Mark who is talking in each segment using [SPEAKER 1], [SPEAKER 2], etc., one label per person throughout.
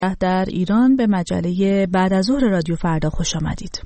[SPEAKER 1] در ایران به مجله بعد از ظهر رادیو فردا خوش آمدید.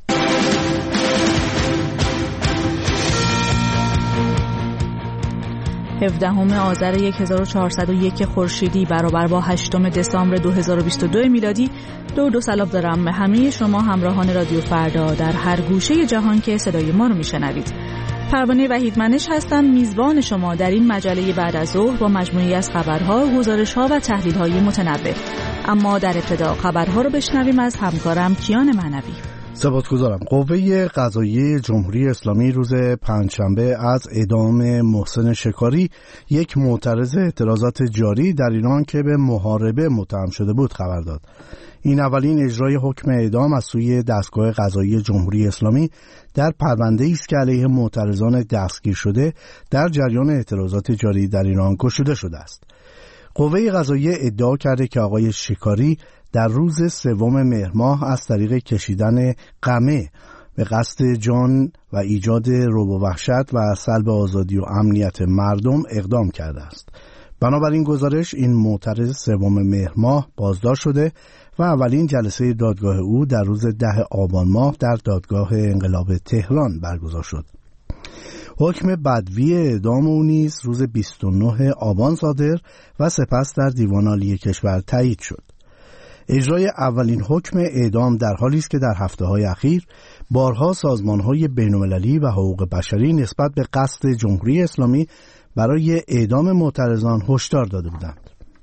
[SPEAKER 1] هفدهم آذر 1401 خورشیدی برابر با 8 دسامبر 2022 میلادی. دو سلام دارم به همه شما همراهان رادیو فردا در هر گوشه جهان که صدای ما رو میشنوید. پروانه وحیدمنش هستم، میزبان شما در این مجله بعد از ظهر با مجموعی از خبرها، گزارش‌ها و تحلیل‌های متنوع. اما در ابتدا خبرها رو بشنویم از همکارم کیان معنوی.
[SPEAKER 2] سپاسگزارم. قوه قضاییه جمهوری اسلامی روز پنجشنبه از اعدام محسن شکاری، یک معترض اعتراضات جاری در ایران که به محاربه متهم شده بود، خبر داد. این اولین اجرای حکم اعدام از سوی دستگاه قضایی جمهوری اسلامی در پرونده‌ای است که علیه معترضان دستگیر شده در جریان اعتراضات جاری در ایران گشوده شده است. قوه قضاییه ادعا کرده که آقای شکاری در روز 3 مهر ماه از طریق کشیدن قمه به قصد جان و ایجاد رعب و وحشت و سلب آزادی و امنیت مردم اقدام کرده است. بنابراین گزارش این معترض 3 مهر ماه بازداشت شده و اولین جلسه دادگاه او در روز 10 آبان ماه در دادگاه انقلاب تهران برگزار شد. حکم بدوی اعدام او نیز روز 29 آبان صادر و سپس در دیوان عالی کشور تایید شد. اجرای اولین حکم اعدام در حالی است که در هفته‌های اخیر بارها سازمان‌های بین‌المللی و حقوق بشری نسبت به قصد جمهوری اسلامی برای اعدام معترضان هشدار داده بودند.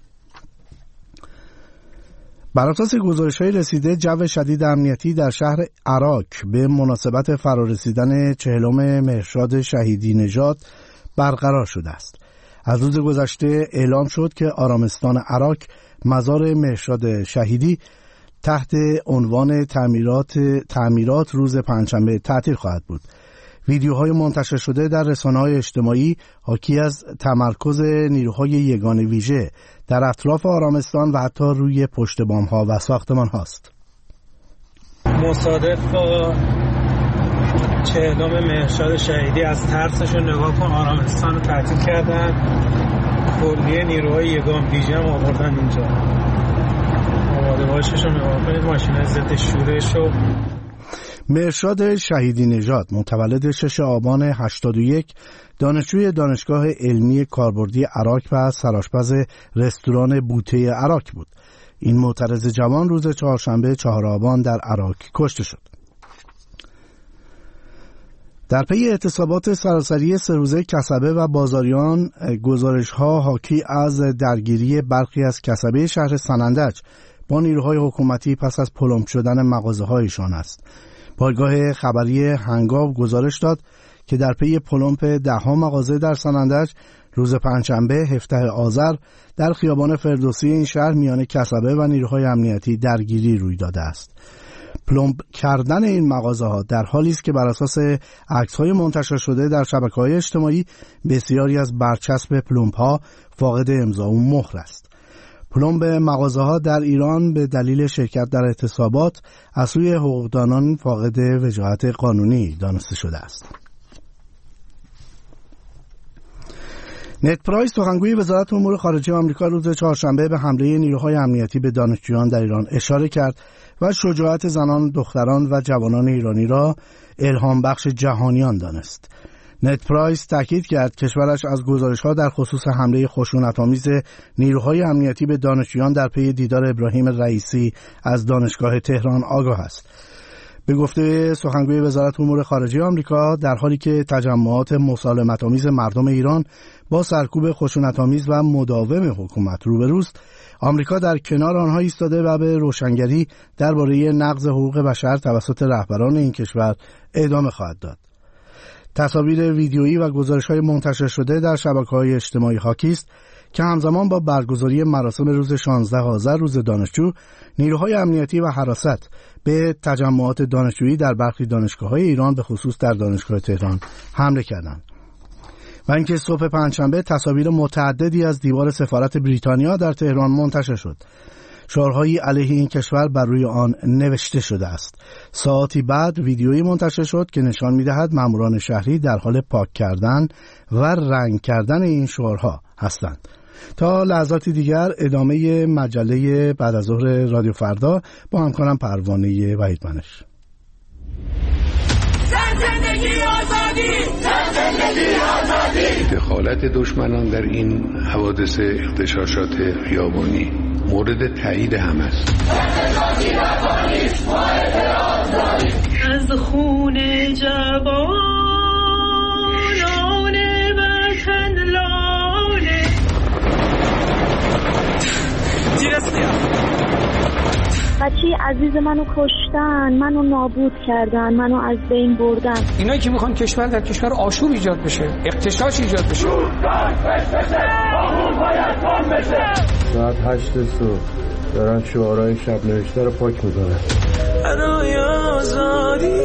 [SPEAKER 2] بر اساس گزارش‌های رسیده، جو شدید امنیتی در شهر عراک به مناسبت فرارسیدن 40 مهرشاد شهیدی نژاد برقرار شده است. از روز گذشته اعلام شد که آرامستان عراک مزار مهرشاد شهیدی تحت عنوان تعمیرات روز پنجشنبه تعطیل خواهد بود. ویدیوهای منتشر شده در رسانه‌های اجتماعی حاکی از تمرکز نیروهای یگان ویژه در اطراف آرامستان و حتی روی پشت بام‌ها و ساختمان‌هاست.
[SPEAKER 3] مصادف با 40 مهرشاد شهیدی از ترسشون نگاه کن آرامستان رو تعطیل کردن، کلیه نیروهای یگان ویژه هم آوردن اینجا. آماده باششون نگاه کنید، ماشین‌های ضد شورش و
[SPEAKER 2] مهرشاد شهیدی نژاد متولد 6 آبان 81 دانشجوی دانشگاه علمی کاربردی عراک و سرآشپز رستوران بوته عراک بود. این معترض جوان روز چهارشنبه 4 آبان در عراک کشته شد. در پی اعتصابات سراسری 3 روزه کسبه و بازاریان، گزارش‌ها حاکی از درگیری برخی از کسبه شهر سنندج با نیروهای حکومتی پس از پلمپ شدن مغازه‌هایشان است. پایگاه خبری هنگاو گزارش داد که در پی پلمپ 10 مغازه در سنندج روز پنجشنبه 17 آذر در خیابان فردوسی این شهر میان کسبه و نیروهای امنیتی درگیری روی داده است. پلمپ کردن این مغازه‌ها در حالی است که بر اساس عکس‌های منتشر شده در شبکه‌های اجتماعی بسیاری از برچسب پلمپ‌ها فاقد امضا و مهر است. پلمپ مغازه‌ها در ایران به دلیل شرکت در اعتصابات از سوی حقوقدانان فاقد وجاهت قانونی دانسته شده است. نت پرایس، سخنگوی وزارت امور خارجه آمریکا، روز چهارشنبه به حمله نیروهای امنیتی به دانشجویان در ایران اشاره کرد و شجاعت زنان، دختران و جوانان ایرانی را الهام بخش جهانیان دانست. نت پرایس تاکید کرد کشورش از گزارش‌ها در خصوص حمله خشونت‌آمیز نیروهای امنیتی به دانشجویان در پی دیدار ابراهیم رئیسی از دانشگاه تهران آگاه است. به گفته سخنگوی وزارت امور خارجه آمریکا، در حالی که تجمعات مسالمت‌آمیز مردم ایران با سرکوب خشونت‌آمیز و مداوم حکومت روبروست، آمریکا در کنار آنها ایستاده و به روشنگری درباره نقض حقوق بشر توسط رهبران این کشور ادامه خواهد داد. تصاویر ویدیویی و گزارش‌های منتشر شده در شبکه‌های اجتماعی حاکی است که همزمان با برگزاری مراسم روز 16 آذر روز دانشجو، نیروهای امنیتی و حراست به تجمعات دانشجویی در برخی دانشگاه‌های ایران به خصوص در دانشگاه تهران حمله کردند. و اینکه صبح پنجشنبه تصاویر متعددی از دیوار سفارت بریتانیا در تهران منتشر شد. شعارهایی علیه این کشور بر روی آن نوشته شده است. ساعتی بعد ویدیویی منتشر شد که نشان می‌دهد ماموران شهری در حال پاک کردن و رنگ کردن این شعارها هستند. تا لحظاتی دیگر ادامه مجله بعد از ظهر رادیو فردا با همکارم پروانه وحیدمنش.
[SPEAKER 4] زندگی آزادی، زندگی آزادی.
[SPEAKER 5] دخالت دشمنان در این حوادث اغتشاشات خیابانی مورد تایید هم است.
[SPEAKER 4] از خون جوانان وطن لاله
[SPEAKER 6] بچه عزیز منو کشتن، منو نابود کردن، منو از بین بردن.
[SPEAKER 7] اینایی که میخوان کشور در کشور آشوب ایجاد بشه، اغتشاش ایجاد بشه.
[SPEAKER 8] ساعت 8 صبح دارن شعارهای شب نوشته رو پاک می‌کنن.
[SPEAKER 4] برای آزادی.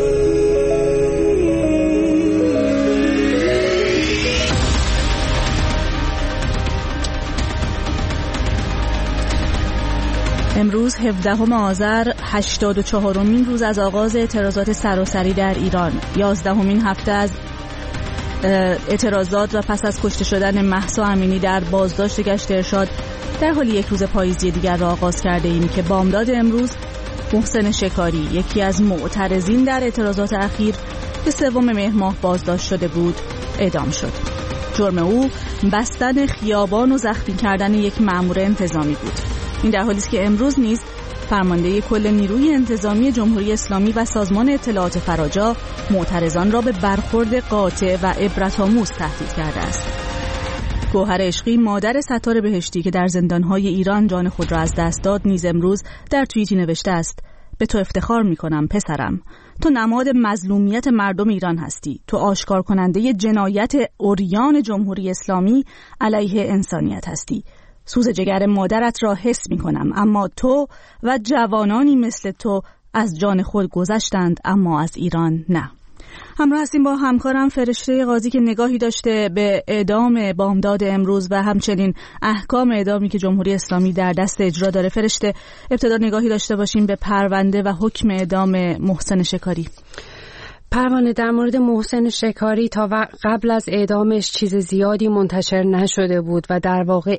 [SPEAKER 1] امروز 17 آذر 84مین روز از آغاز اعتراضات سراسری در ایران، 11مین هفته از اعتراضات و پس از کشته شدن مهسا امینی در بازداشت گشت ارشاد در حال یک روز پاییزی دیگر را آغاز کرده ایم که بامداد امروز محسن شکاری، یکی از معترضین در اعتراضات اخیر به 3 مهر ماه بازداشت شده بود، اعدام شد. جرم او بستن خیابان و زخمی کردن یک مأمور انتظامی بود. این در حالی است که امروز نیز فرمانده کل نیروی انتظامی جمهوری اسلامی و سازمان اطلاعات فراجا معترضان را به برخورد قاطع و عبرت‌آموز تهدید کرده است. گوهر عشقی، مادر ستار بهشتی که در زندان‌های ایران جان خود را از دست داد، نیز امروز در توییتی نوشته است: به تو افتخار می‌کنم پسرم. تو نماد مظلومیت مردم ایران هستی. تو آشکار کننده جنایت عریان جمهوری اسلامی علیه انسانیت هستی. سوز جگر مادرت را حس می کنم، اما تو و جوانانی مثل تو از جان خود گذشتند، اما از ایران نه. همراه هستیم با همکارم فرشته قاضی که نگاهی داشته به اعدام بامداد امروز و همچنین احکام اعدامی که جمهوری اسلامی در دست اجرا داره. فرشته، ابتدا نگاهی داشته باشیم به پرونده و حکم اعدام محسن شکاری.
[SPEAKER 9] پروانه، در مورد محسن شکاری تا قبل از اعدامش چیز زیادی منتشر نشده بود و در واقع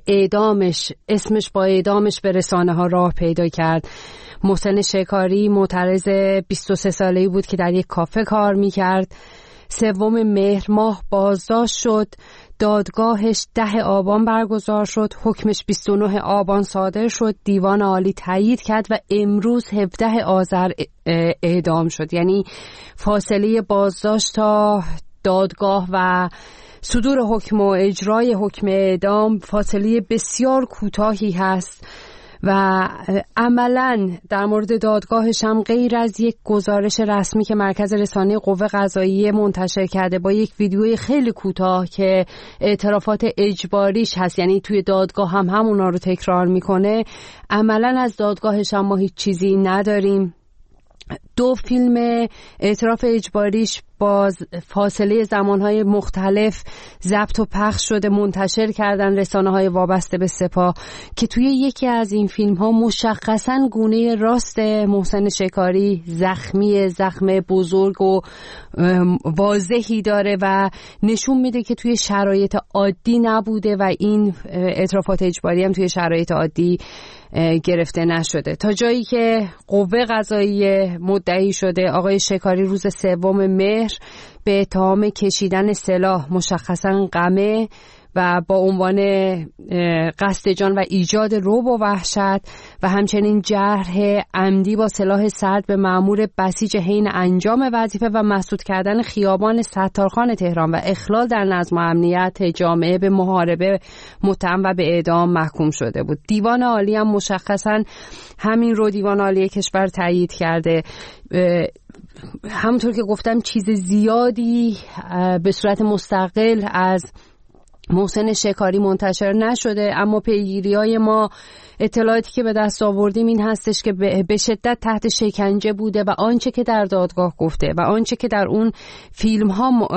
[SPEAKER 9] اسمش با اعدامش به رسانه ها راه پیدا کرد. محسن شکاری معترض 23 ساله‌ای بود که در یک کافه کار می‌کرد. 3 مهر ماه بازداشت شد. دادگاهش 10 آبان برگزار شد. حکمش 29 آبان صادر شد. دیوان عالی تایید کرد و امروز 17 آذر اعدام شد. یعنی فاصله بازداشت تا دادگاه و صدور حکم و اجرای حکم اعدام فاصله بسیار کوتاهی هست و عملاً در مورد دادگاهش هم غیر از یک گزارش رسمی که مرکز رسانه قوه قضاییه منتشر کرده با یک ویدیوی خیلی کوتاه که اعترافات اجباریش هست، یعنی توی دادگاه هم همونا رو تکرار میکنه، عملاً از دادگاهش هم ما هیچ چیزی نداریم. 2 فیلم اعتراف اجباریش با فاصله زمانهای مختلف ضبط و پخش شده، منتشر کردن رسانه‌های وابسته به سپاه که توی یکی از این فیلم‌ها مشخصاً گونه راست محسن شکاری زخم بزرگ و واضحی داره و نشون میده که توی شرایط عادی نبوده و این اعترافات اجباری هم توی شرایط عادی گرفته نشده. تا جایی که قوه قضاییه مدعی شده، آقای شکاری روز 3 مهر به اتهام کشیدن سلاح مشخصاً قمع و با عنوان قصد جان و ایجاد رعب و وحشت و همچنین جرح عمدی با سلاح سرد به مأمور بسیج حین انجام وظیفه و مسدود کردن خیابان ستارخان تهران و اخلال در نظم و امنیت جامعه به محاربه متهم و به اعدام محکوم شده بود. دیوان عالی هم مشخصاً همین رو دیوان عالی کشور تایید کرده. همونطور که گفتم چیز زیادی به صورت مستقل از محسن شکاری منتشر نشده، اما پیگیری‌های ما، اطلاعاتی که به دست آوردیم این هستش که به شدت تحت شکنجه بوده و آنچه که در دادگاه گفته و آنچه که در اون فیلم ها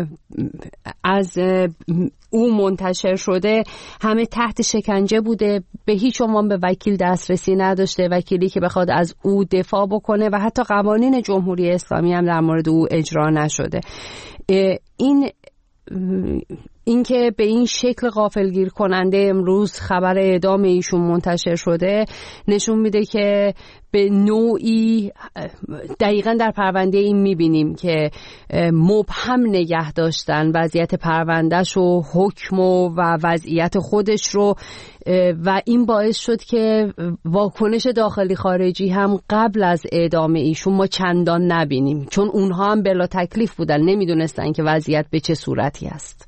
[SPEAKER 9] از او منتشر شده همه تحت شکنجه بوده. به هیچ عنوان به وکیل دسترسی نداشته، وکیلی که بخواد از او دفاع بکنه و حتی قوانین جمهوری اسلامی هم در مورد او اجرا نشده. این اینکه به این شکل غافلگیر کننده امروز خبر اعدام ایشون منتشر شده نشون میده که به نوعی دقیقاً در پرونده این میبینیم که مبهم نگه داشتن وضعیت پروندهش و حکم و وضعیت خودش رو و این باعث شد که واکنش داخلی خارجی هم قبل از اعدام ایشون ما چندان نبینیم، چون اونها هم بلا تکلیف بودن، نمیدونستن که وضعیت به چه صورتی است.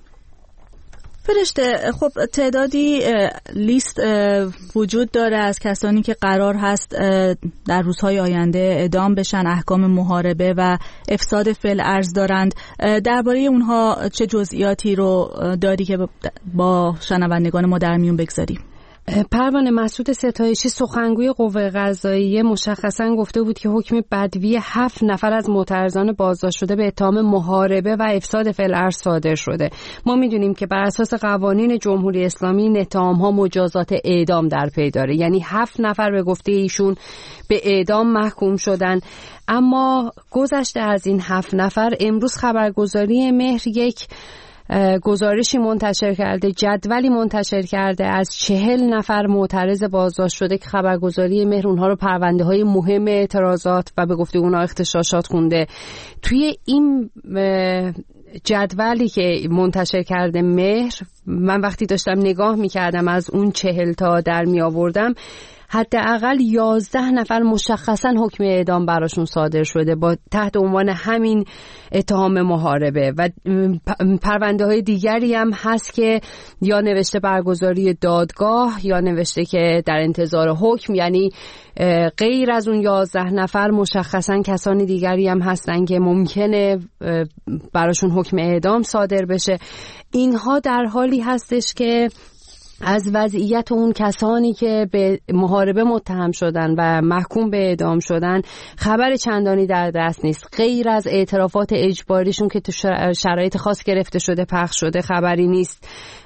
[SPEAKER 1] فرشته، خب تعدادی لیست وجود داره از کسانی که قرار هست در روزهای آینده اعدام بشن، احکام محاربه و افساد فی‌الارض دارند. درباره اونها چه جزئیاتی رو داری که با شنوندگان ما در میون بگذاری؟
[SPEAKER 9] پروانه، مسعود ستایشی سخنگوی قوه قضاییه مشخصاً گفته بود که حکم بدوی 7 نفر از معترضان بازداشت شده به اتهام محاربه و افساد فی‌الارض صادر شده. ما میدونیم که بر اساس قوانین جمهوری اسلامی این اتهام‌ها مجازات اعدام در پی داره، یعنی 7 نفر به گفته ایشون به اعدام محکوم شدن. اما گذشته از این 7 نفر امروز خبرگزاری مهر یک گزارشی منتشر کرده، جدولی منتشر کرده از 40 نفر معترض بازداشت شده که خبرگزاری مهر اونها رو پرونده های مهم اعتراضات و به گفته اونها اغتشاشات خونده. توی این جدولی که منتشر کرده مهر، من وقتی داشتم نگاه میکردم از اون 40 تا در می آوردم، حداقل 11 نفر مشخصاً حکم اعدام براشون صادر شده با تحت عنوان همین اتهام محاربه و پرونده های دیگری هم هست که یا نوشته برگزاری دادگاه یا نوشته که در انتظار حکم، یعنی غیر از اون 11 نفر مشخصاً کسانی دیگری هم هستن که ممکنه براشون حکم اعدام صادر بشه. اینها در حالی هستش که از وضعیت اون کسانی که به محاربه متهم شدن و محکوم به اعدام شدن خبر چندانی در دست نیست. غیر از اعترافات اجباریشون که تو شرایط خاص گرفته شده پخش شده خبری نیست.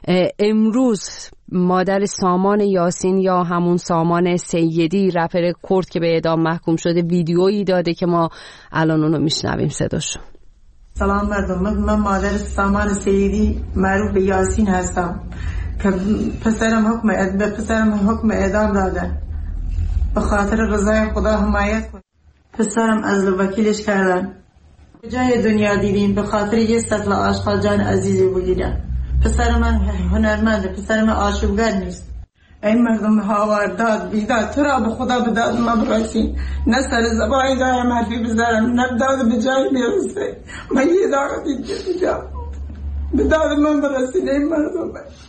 [SPEAKER 9] امروز مادر سامان یاسین یا همون سامان سیدی رپر کرد که به اعدام محکوم شده ویدیویی داده که ما الان اونو میشنویم صداشو.
[SPEAKER 10] سلام مردم، من مادر سامان سیدی معروف به یاسین هستم که پسرم حکم اعدام دادن. به خاطر رضای خدا حمایت کن. پسرم از وکیلش کردن. جای دنیا دیدیم به خاطر یه سطل آشغال جان عزیزی بگیرن. پسر من هنرمنده، پسر من آشوبگر نیست. این مردم هاورداد بیداد تو را به خدا به داد ما برسین، نه سر زبانی دارم حرفی بذارم، نه داد به جای میرسه. من یه داغ دیگه به داد من برسین این مردم.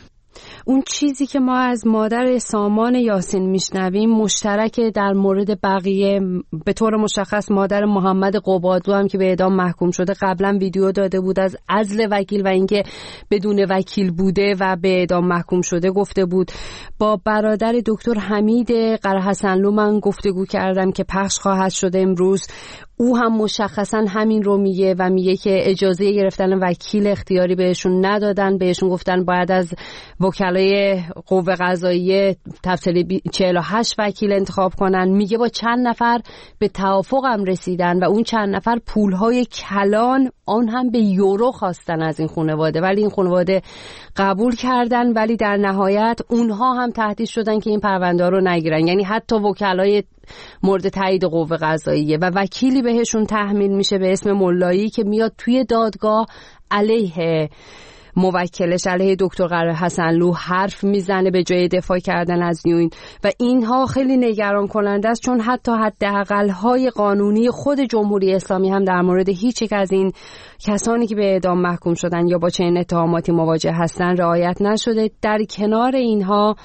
[SPEAKER 9] اون چیزی که ما از مادر سامان یاسین میشنویم مشترک در مورد بقیه. به طور مشخص مادر محمد قبادلو هم که به اعدام محکوم شده قبلا ویدیو داده بود از عزل وکیل و اینکه بدون وکیل بوده و به اعدام محکوم شده گفته بود. با برادر دکتر حمید قرهحسنلو من گفتگو کردم که پخش خواهد شده امروز. او هم مشخصا همین رو میگه و میگه که اجازه گرفتن وکیل اختیاری بهشون ندادن، بهشون گفتن باید از وکلای قوه قضاییه تفصیلی 48 وکیل انتخاب کنن. میگه با چند نفر به توافق هم رسیدن و اون چند نفر پولهای کلان آن هم به یورو خواستن از این خانواده، ولی این خانواده قبول کردن، ولی در نهایت اونها هم تهدید شدن که این پرونده رو نگیرن. یعنی حتی وکلای مورد تایید قوه قضاییه و وکیلی بهشون تحمیل میشه به اسم ملایی که میاد توی دادگاه علیه موکلش، علیه دکتر قرهحسنلو حرف میزنه به جای دفاع کردن از نیوین و اینها خیلی نگران کننده است، چون حتی حداقل‌های قانونی خود جمهوری اسلامی هم در مورد هیچ یک از این کسانی که به اعدام محکوم شدن یا با چنین اتهاماتی مواجه هستن رعایت نشده. در کنار اینها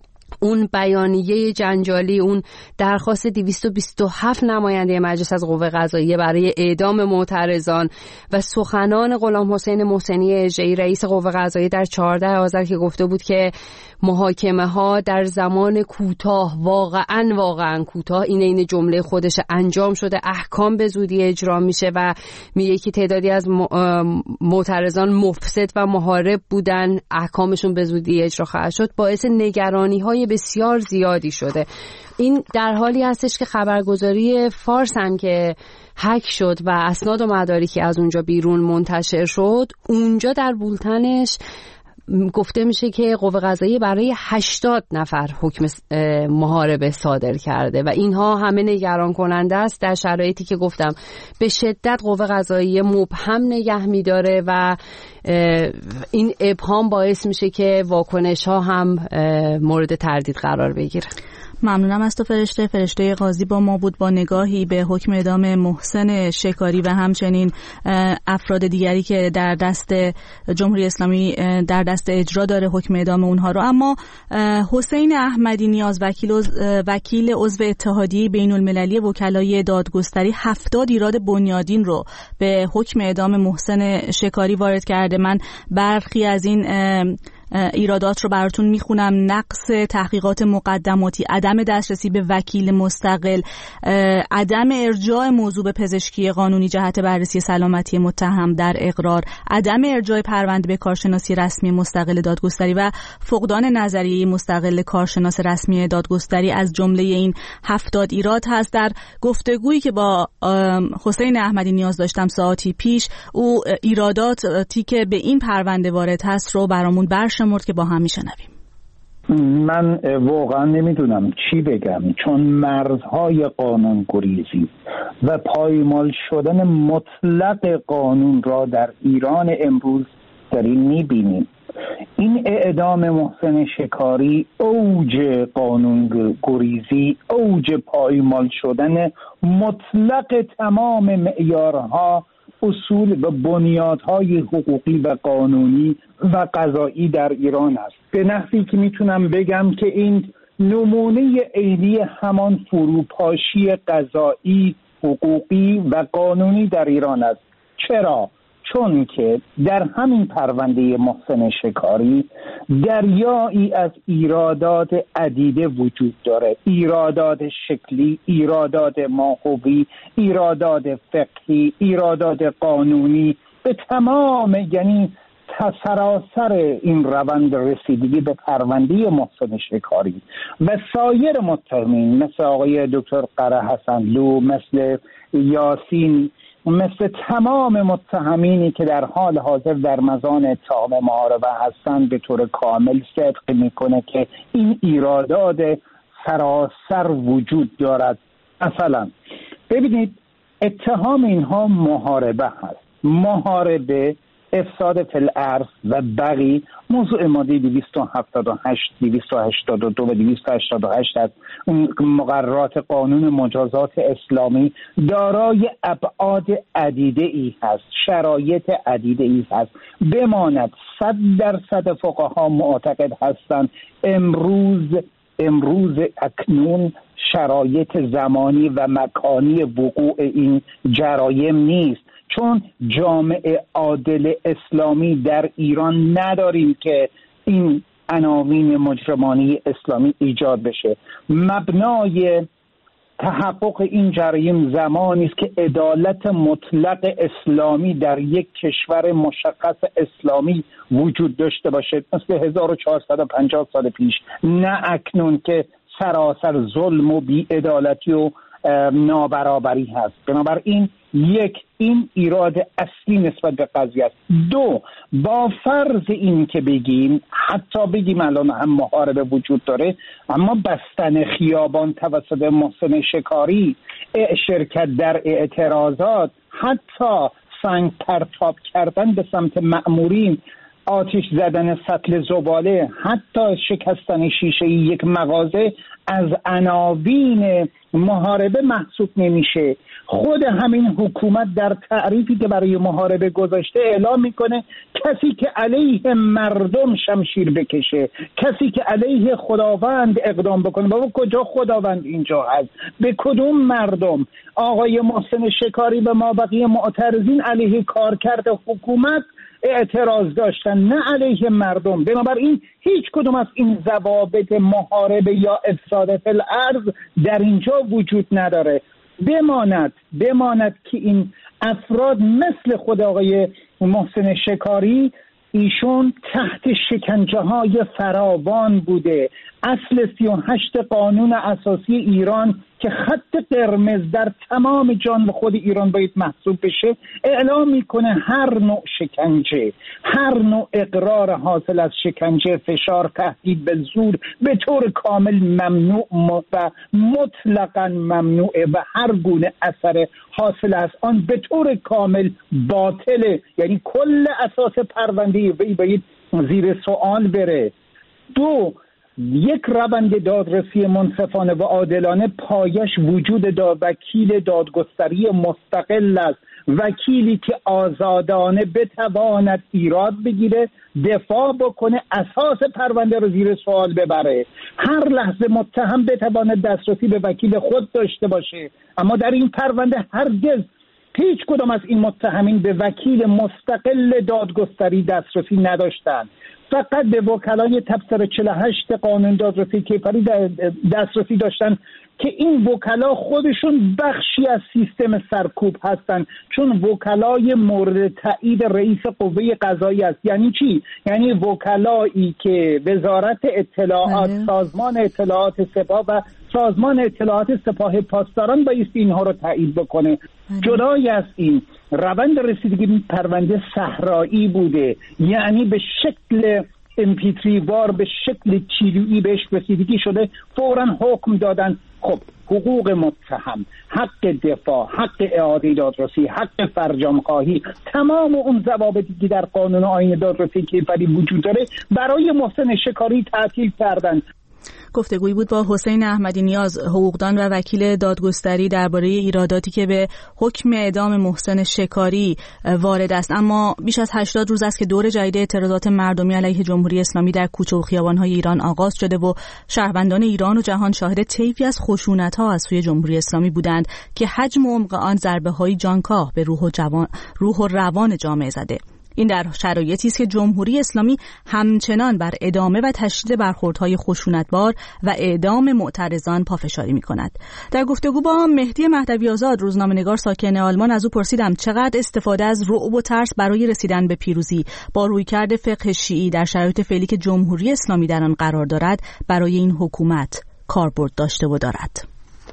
[SPEAKER 9] اون بیانیه جنجالی، اون درخواست 227 نماینده مجلس از قوه قضاییه برای اعدام معترضان و سخنان غلام حسین محسنی اژه‌ای رئیس قوه قضاییه در 14 آذر که گفته بود که محاکمه ها در زمان کوتاه، واقعا کوتاه، این جمله خودش انجام شده، احکام به زودی اجرا میشه و میگه که تعدادی از معترضان مفسد و محارب بودن، احکامشون به زودی اجرا خواهد شد. باعث نگرانی های های بسیار زیادی شده. این در حالی هستش که خبرگزاری فارس هم که هک شد و اسناد و مدارکی از اونجا بیرون منتشر شد، اونجا در بولتنش گفته میشه که قوه قضاییه برای 80 نفر حکم محاربه صادر کرده و اینها همه نگران کننده است در شرایطی که گفتم به شدت قوه قضاییه مبهم نگه میداره و این ابهام باعث میشه که واکنش ها هم مورد تردید قرار بگیره.
[SPEAKER 1] ممنونم از تو فرشته قاضی با ما بود با نگاهی به حکم اعدام محسن شکاری و همچنین افراد دیگری که در دست جمهوری اسلامی در دست اجرا داره حکم اعدام اونها رو. اما حسین احمدی نیاز وکیل عضو اتحادیه بین المللی وکلای دادگستری 70 ایراد بنیادین رو به حکم اعدام محسن شکاری وارد کرده. من برخی از این ایرادات رو براتون میخونم: نقص تحقیقات مقدماتی، عدم دسترسی به وکیل مستقل، عدم ارجاع موضوع به پزشکی قانونی جهت بررسی سلامتی متهم در اقرار، عدم ارجاع پرونده به کارشناسی رسمی مستقل دادگستری و فقدان نظریه مستقل کارشناس رسمی دادگستری از جمله این 70 ایراد هست. در گفتگویی که با حسین احمدی نیاز داشتم ساعتی پیش، او ایراداتی که به این پرونده وارد هست رو برامون شمرد که با هم میشنویم.
[SPEAKER 11] من واقعا نمیدونم چی بگم، چون مرزهای قانون گریزی و پایمال شدن مطلق قانون را در ایران امروز داریم میبینیم. این اعدام محسن شکاری اوج قانون گریزی، اوج پایمال شدن مطلق تمام معیارها، اصول و بنیادهای حقوقی و قانونی و قضایی در ایران است. به نحوی که میتونم بگم که این نمونه عینی همان فروپاشی قضایی، حقوقی و قانونی در ایران است. چرا؟ چون که در همین پرونده محسن شکاری دریایی از ایرادات عدیده وجود داره: ایرادات شکلی، ایرادات ماهوی، ایرادات فقهی، ایرادات قانونی، به تمام، یعنی سراسر این روند رسیدگی به پرونده محسن شکاری و سایر متهمین مثل آقای دکتر قره حسنلو، مثل یاسین، مثل تمام متهمینی که در حال حاضر در مزان اتهام محاربه هستند، به طور کامل صدق میکنه که این ایرادات سراسر وجود دارد. مثلا ببینید، اتهام اینها محاربه هست. محاربه، افساد فی الارض و بغی موضوع ماده 278 282 و 288 از مقررات قانون مجازات اسلامی دارای ابعاد عدیده ای هست، شرایط عدیده ای هست. بماند 100% فقها معتقد هستند امروز اکنون شرایط زمانی و مکانی وقوع این جرایم نیست، چون جامعه عادل اسلامی در ایران نداریم که این عناوین مجرمانه اسلامی ایجاد بشه. مبنای تحقق این جرایم زمانی است که عدالت مطلق اسلامی در یک کشور مشخص اسلامی وجود داشته باشه، مثل 1450 سال پیش، نه اکنون که سراسر ظلم و بی‌عدالتی و نابرابری هست. بنابراین این ایراد اصلی نسبت به قضیه است. 2، با فرض این که بگیم، حتی بگیم الان هم محاربه وجود داره، اما بستن خیابان توسط محسن شکاری، شرکت در اعتراضات، حتی سنگ پرتاب کردن به سمت مأمورین، آتش زدن سطل زباله، حتی شکستن شیشه یک مغازه از عناوین محاربه محسوب نمیشه. خود همین حکومت در تعریفی که برای محاربه گذاشته اعلام میکنه کسی که علیه مردم شمشیر بکشه، کسی که علیه خداوند اقدام بکنه. بابا کجا خداوند اینجا هست؟ به کدوم مردم؟ آقای محسن شکاری و ما بقیه معترضین علیه کارکرد حکومت اعتراض داشتن، نه علیه مردم. بنابراین هیچ کدوم از این ضوابط محاربه یا افساد فی الارض در اینجا وجود نداره. بماند که این افراد مثل خود آقای محسن شکاری، ایشون تحت شکنجه های فراوان بوده، اصل 38 قانون اساسی ایران که خط قرمز در تمام جان خود ایران باید محسوب بشه اعلام میکنه هر نوع شکنجه، هر نوع اقرار حاصل از شکنجه، فشار، تهدید به زور به طور کامل ممنوع و مطلقاً ممنوعه و هر گونه اثر حاصل از آن به طور کامل باطله. یعنی کل اساس پرونده وی باید زیر سوال بره. 2. یک روند دادرسی منصفانه و عادلانه پایش وجود وکیل دادگستری مستقل است، وکیلی که آزادانه بتواند ایراد بگیره، دفاع بکنه، اساس پرونده رو زیر سوال ببره. هر لحظه متهم بتواند دسترسی به وکیل خود داشته باشه، اما در این پرونده هرگز هیچ کدام از این متهمین به وکیل مستقل دادگستری دسترسی نداشتند. فقط به وکلای تبصره 48 قانون دادرسی کیفری دسترسی داشتن که این وکلا خودشون بخشی از سیستم سرکوب هستن، چون وکلای مورد تایید رئیس قوه قضاییه است. یعنی چی؟ یعنی وکلایی که وزارت اطلاعات، سازمان اطلاعات سپاه و سازمان اطلاعات سپاه پاسداران بایستی اینها رو تایید بکنه. جدای از این روند رسیدگی پرونده صحرایی بوده، یعنی به شکل امپیتریوار، به شکل چیلویی بهش رسیدگی شده، فوراً حکم دادن. خب حقوق متهم، حق دفاع، حق اعاده دادرسی، حق فرجام‌خواهی، تمام اون ضوابطی که در قانون آیین دادرسی کیفری وجود داره برای محسن شکاری تعطیل کردن.
[SPEAKER 1] گفتگویی بود با حسین احمدی نیاز، حقوقدان و وکیل دادگستری، درباره ایراداتی که به حکم اعدام محسن شکاری وارد است. اما بیش از 80 روز است که دور جدید اعتراضات مردمی علیه جمهوری اسلامی در کوچه و خیابان‌های ایران آغاز شده و شهروندان ایران و جهان شاهد طیفی از خشونت‌ها از سوی جمهوری اسلامی بودند که حجم و عمق آن ضربه‌های جانکاه به روح و روان جامعه زده. این در شرایطی است که جمهوری اسلامی همچنان بر ادامه و تشدید برخوردهای خشونتبار و اعدام معترضان پافشاری می‌کند. در گفتگو با مهدی مهدوی آزاد، روزنامه‌نگار ساکن آلمان، از او پرسیدم چقدر استفاده از رعب و ترس برای رسیدن به پیروزی با رویکرد فقه شیعی در شرایط فعلی که جمهوری اسلامی در آن قرار دارد برای این حکومت کاربرد داشته و دارد.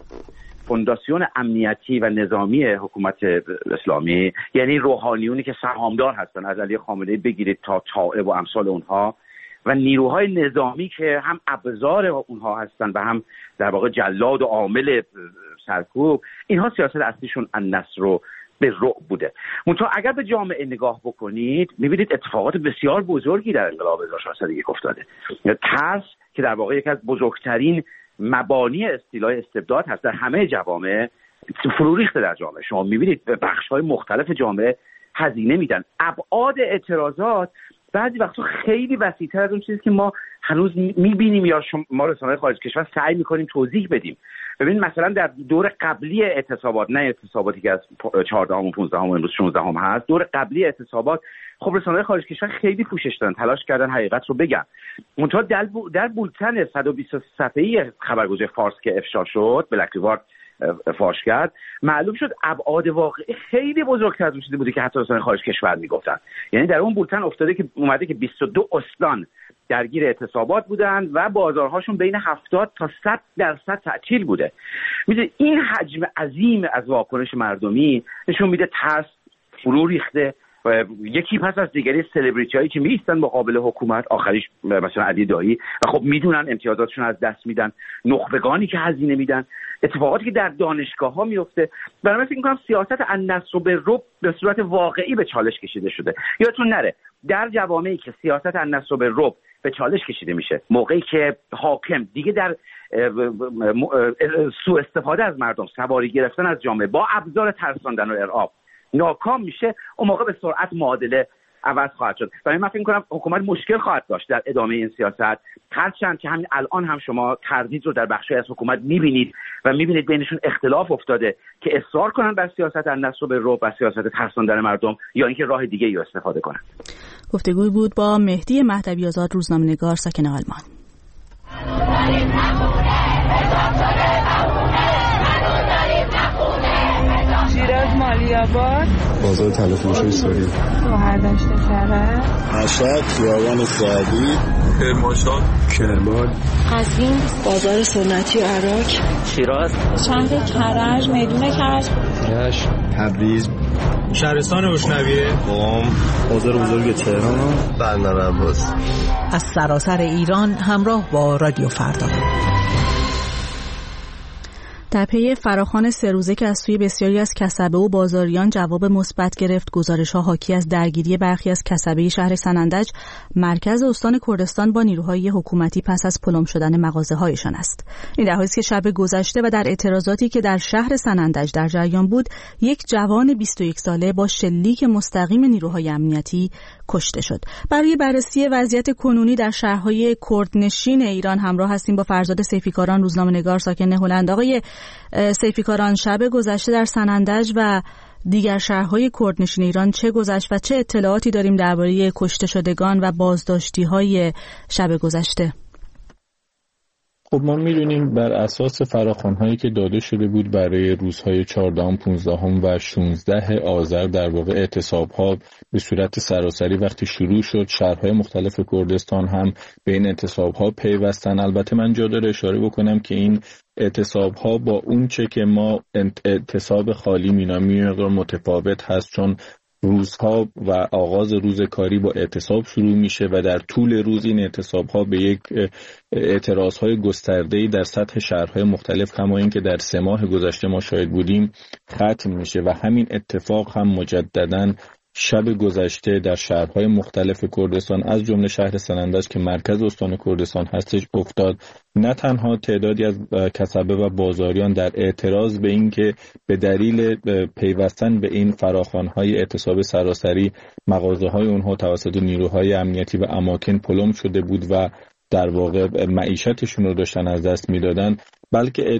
[SPEAKER 12] فونداسیون امنیتی و نظامی حکومت اسلامی، یعنی روحانیونی که سهامدار هستن از علی خامنه‌ای بگیرید تا طائع و امثال اونها، و نیروهای نظامی که هم ابزار اونها هستن و هم در واقع جلاد و عامل سرکوب، اینها سیاست اصلیشون النصر رو به رعب بوده. منتها اگر به جامعه نگاه بکنید می‌بینید اتفاقات بسیار بزرگی در انقلاب 1401 افتاده. ترس که در واقع یکی از بزرگترین مبانی استیلای استبداد هست در همه جوامع فرو ریخته در جامعه. شما می‌بینید بخش‌های مختلف جامعه هزینه میدن. ابعاد اعتراضات بعضی وقتا خیلی وسیع‌تر از اون چیزی که ما هنوز می‌بینیم یا ما رسانه‌های خارج کشور سعی می‌کنیم توضیح بدیم. ببینید مثلا در دور قبلی اعتصابات، نه اعتصاباتی که از 14 و 15 و امروز 16 هست، دور قبلی اعتصابات خب رسانه‌های خارج کشور خیلی پوشش دادن، تلاش کردن حقیقت رو بگن. منتها در بولتن 120 صفحه‌ای خبرگزاری فارس که افشا شد، بلک ریوارد فاش کرد، معلوم شد ابعاد واقعی خیلی بزرگتر از اون چیزی بوده که حتی رسانه‌های خارج کشور میگفتن. یعنی در اون بولتن افتاده که اومده که 22 استان درگیر اعتصابات بودند و بازارهاشون بین 70 تا 100% تعطیل بوده. میدونید این حجم عظیم از واکنش مردمی نشون میده ترس فرو ریخته و یکی پس از دیگری سلبریتی‌هایی که می‌ایستن مقابل حکومت، آخریش مثلا علی دایی، و خب میدونن امتیازاتشون از دست میدن، نخبگانی که هزینه میدن، اتفاقاتی که در دانشگاه‌ها میفته. برای من فکر می‌کنم سیاست النصر بالرعب به صورت واقعی به چالش کشیده شده. یادتون نره در جوامعی که سیاست النصر بالرعب به چالش کشیده میشه، موقعی که حاکم دیگه در سوء استفاده از مردم، سواری گرفتن از جامعه با ابزار ترساندن و ارعاب ناکام میشه، اون موقع به سرعت معادله عوض خواهد شد. برای من فکر می‌کنم حکومت مشکل خواهد داشت در ادامه این سیاست، هرچند که همین الان هم شما تردید رو در بخشی از حکومت می‌بینید و می‌بینید بینشون اختلاف افتاده که اصرار کنن بر سیاست النصر بالرعب و سیاست ترساندن مردم یا اینکه راه دیگه‌ای رو استفاده کنن.
[SPEAKER 1] گفتگوی بود با مهدی مهدوی آزاد، روزنامه‌نگار ساکن آلمان.
[SPEAKER 4] شیر از مال
[SPEAKER 13] علی‌آباد،
[SPEAKER 14] بازار تلفروشی سوری،
[SPEAKER 13] شهردشت شهر،
[SPEAKER 15] مشهد، خیابان سعدی،
[SPEAKER 14] کرمانشاه،
[SPEAKER 15] کرمان،
[SPEAKER 16] قزوین، بازار سنتی عراق،
[SPEAKER 17] شیراز،
[SPEAKER 18] شهر کرج، میدون کرج،
[SPEAKER 14] رشت،
[SPEAKER 15] تبریز،
[SPEAKER 3] شهرستان اشنویه،
[SPEAKER 15] قم، بازار بزرگ تهران،
[SPEAKER 19] بندر عباس.
[SPEAKER 20] از سراسر ایران همراه با رادیو فردا.
[SPEAKER 1] در پی فراخوان 3 روزه که از سوی بسیاری از کسبه و بازاریان جواب مثبت گرفت، گزارش‌ها حاکی از درگیری برخی از کسبه شهر سنندج مرکز استان کردستان با نیروهای حکومتی پس از پلم شدن مغازه‌هایشان است. این در حالی است که شب گذشته و در اعتراضاتی که در شهر سنندج در جریان بود، یک جوان 21 ساله با شلیک مستقیم نیروهای امنیتی کشته شد. برای بررسی وضعیت کنونی در شهرهای کردنشین ایران همراه هستیم با فرزاد سیفیکاران، روزنامه‌نگار ساکن هلند. آقای سیفیکاران، شب گذشته در سنندج و دیگر شهرهای کردنشین ایران چه گذشت و چه اطلاعاتی داریم درباره کشته شدگان و بازداشتی‌های شب گذشته؟
[SPEAKER 21] خب ما می‌دونیم بر اساس فراخوان‌هایی که داده شده بود برای روزهای 14، 15 و 16 آذر، در واقع اعتصاب‌ها به صورت سراسری وقتی شروع شد، شهرهای مختلف کردستان هم به این اعتصاب‌ها پیوستن. البته من جا داره اشاره بکنم که این اعتصاب‌ها با اون چه که ما اعتصاب خالی مینامیم متفاوت هست، چون روزها و آغاز روز کاری با اعتصاب شروع میشه و در طول روز این اعتصاب‌ها به یک اعتراض‌های گسترده‌ای در سطح شهرهای مختلف کما این که در 3 ماه گذشته ما شاهد بودیم ختم میشه و همین اتفاق هم مجدداً شب گذشته در شهرهای مختلف کردستان از جمله شهر سنندج که مرکز استان کردستان هستش افتاد. نه تنها تعدادی از کسبه و بازاریان در اعتراض به این که به دلیل پیوستن به این فراخوان‌های اعتصاب سراسری مغازه‌های اونها توسط نیروهای امنیتی و اماکن پلم شده بود و در واقع معیشتشون رو داشتن از دست میدادن، بلکه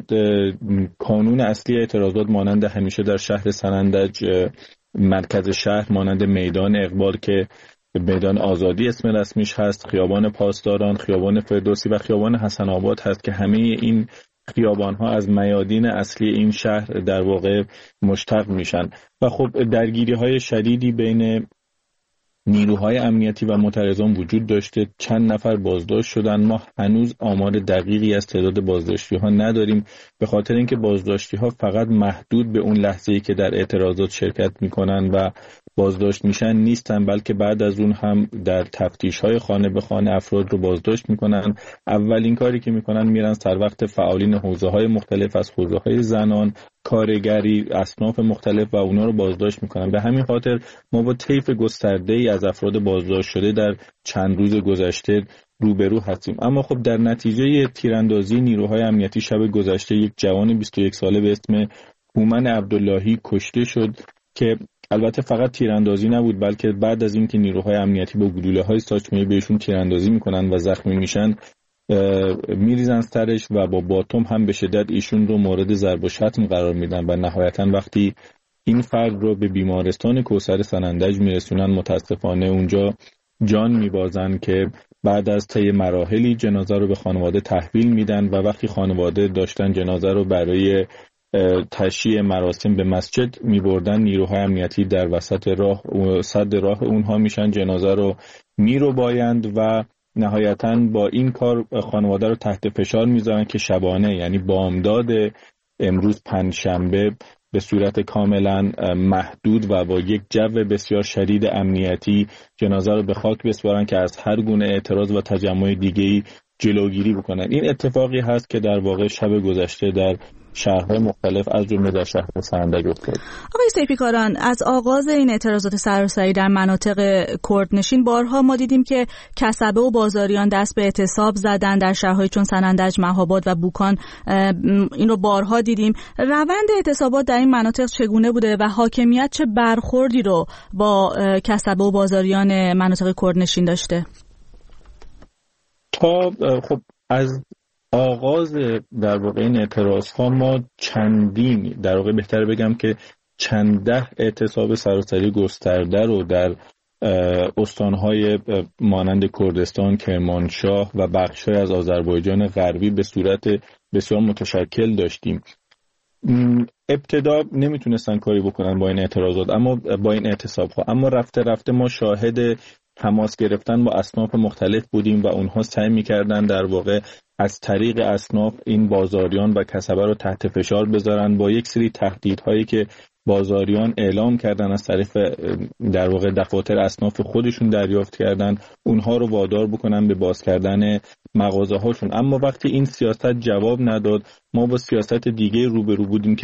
[SPEAKER 21] کانون اصلی اعتراضات مانند همیشه در شهر سنندج مرکز شهر مانند میدان اقبال که میدان آزادی اسم رسمیش هست، خیابان پاسداران، خیابان فردوسی و خیابان حسن آباد هست که همه این خیابان‌ها از میادین اصلی این شهر در واقع مشتق میشن و خب درگیری‌های شدیدی بین نیروهای امنیتی و معترضان وجود داشته. چند نفر بازداشت شدن. ما هنوز آمار دقیقی از تعداد بازداشتی‌ها نداریم به خاطر اینکه بازداشتی‌ها فقط محدود به اون لحظه‌ای که در اعتراضات شرکت می‌کنن و بازداشت میشن نیستن، بلکه بعد از اون هم در تفتیش‌های خانه به خانه افراد رو بازداشت می‌کنن. اولین کاری که می‌کنن میرن سر وقت فعالین حوزه‌های مختلف از حوزه‌های زنان، کارگری، اصناف مختلف و اونا رو بازداشت میکنن. به همین خاطر ما با طیف گسترده‌ای از افراد بازداشت شده در چند روز گذشته روبرو هستیم. اما خب در نتیجه تیراندازی نیروهای امنیتی شب گذشته یک جوان 21 ساله به اسم هومن عبداللهی کشته شد که البته فقط تیراندازی نبود، بلکه بعد از اینکه نیروهای امنیتی با گلوله‌های ساچمه‌ای بهشون تیراندازی میکنن و زخمی میشن میریزن سرش و با باتوم هم به شدت ایشون رو مورد ضرب و شتم قرار میدن و نهایتا وقتی این فرد رو به بیمارستان کوثر سنندج میرسونن متاسفانه اونجا جان میبازن که بعد از طی مراحلی جنازه رو به خانواده تحویل میدن و وقتی خانواده داشتن جنازه رو برای تشییع مراسم به مسجد میبردن، نیروهای امنیتی در وسط راه صد راه اونها میشن، جنازه رو میربایند و نهایتاً با این کار خانواده رو تحت فشار میذارن که شبانه یعنی بامداد امروز پنجشنبه به صورت کاملا محدود و با یک جو بسیار شدید امنیتی جنازه رو به خاک بسپارن که از هر گونه اعتراض و تجمع دیگه‌ای جلوگیری بکنن. این اتفاقی هست که در واقع شب گذشته در شهرهای مختلف از جمله در شهر سنندج افتاد.
[SPEAKER 1] آقای سیفیکاران، از آغاز این اعتراضات سراسری در مناطق کردنشین بارها ما دیدیم که کسبه و بازاریان دست به اعتصاب زدن در شهرهای چون سنندج، مهاباد و بوکان. این رو بارها دیدیم. روند اعتصابات در این مناطق چگونه بوده و حاکمیت چه برخوردی رو با کسبه و بازاریان مناطق کردنشین داشته؟
[SPEAKER 21] خب از آغاز در واقع این اعتراض‌ها ما چندین، در واقع بهتر بگم که چند ده اعتصاب سراسری گسترده رو در استان‌های مانند کردستان، کرمانشاه و بخش‌های از آذربایجان غربی به صورت بسیار متشکل داشتیم. ابتدا نمیتونستن کاری بکنن با این اعتراضات، اما با این اعتصاب‌ها، اما رفته رفته ما شاهد تماس گرفتن با اصناف مختلف بودیم و اونها سعی میکردن در واقع از طریق اصناف این بازاریان و کسبه رو تحت فشار بذارن با یک سری تهدیدهایی که بازاریان اعلام کردن از طریق در واقع دفاتر اصناف خودشون دریافت کردن، اونها رو وادار بکنن به باز کردن مغازه هاشون. اما وقتی این سیاست جواب نداد، ما با سیاست دیگه روبرو بودیم که